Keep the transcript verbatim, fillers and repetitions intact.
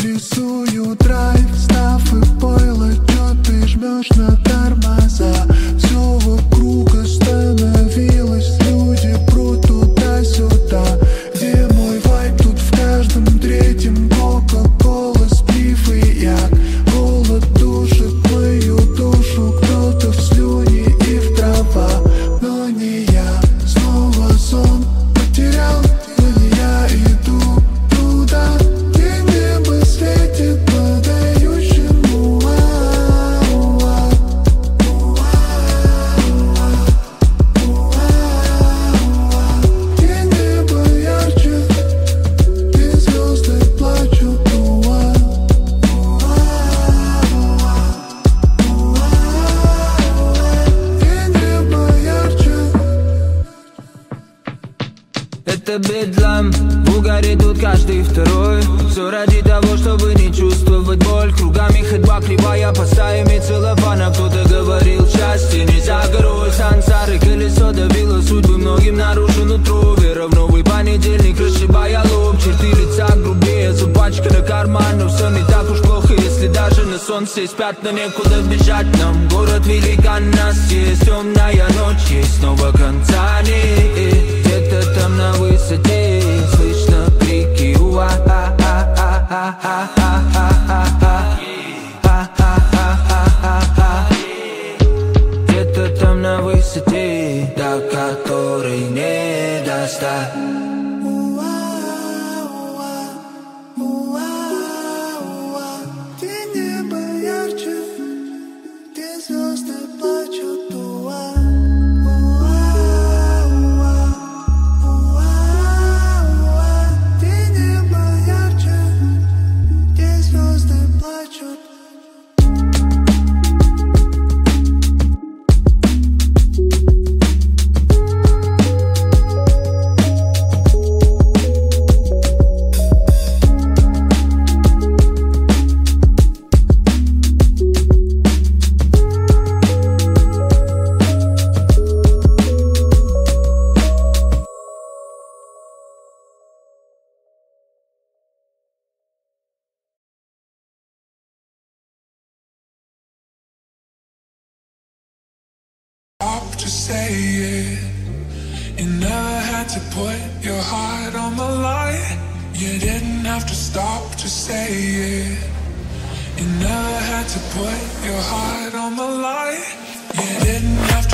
Рисую драйв, став и пойло, чё ты жмешь на тормоза. Все вокруг остановилось, люди прут туда-сюда. Где мой вайб? Тут в каждом третьем кока-кола, сплив и яд. Голод душит мою душу, кто-то в слюни и в дрова. Но не я, снова сон потерял, но не я иду туда, где небо светит подающему. Где небо ярче, где звезды плачут. Где небо ярче. Это бедлам, в угаре тут каждый второй. Все ради того, чтобы не чувствовать боль. Кругами ходьба кривая по стаями целлофана. Кто-то говорил, счастье не за горой. Сансары, колесо давило судьбы многим наружу нутро. Вера в новый понедельник, расшибая лоб. Черты лица грубее, запачкано карман. Но все не так уж плохо, если даже на солнце есть пятна. Некуда бежать нам, город великан нас. Есть темная ночь, есть снова конца нет. Где-то там на высоте слышно крики уа а а а а а а а. Где-то там на высоте, до которой не достать. Где небо ярче, где звезды плачут. Где небо ярче, где звезды плачут. To say it, you never had to put your heart on the line. You didn't have to stop to say it. You never had to put your heart on the line. You didn't have to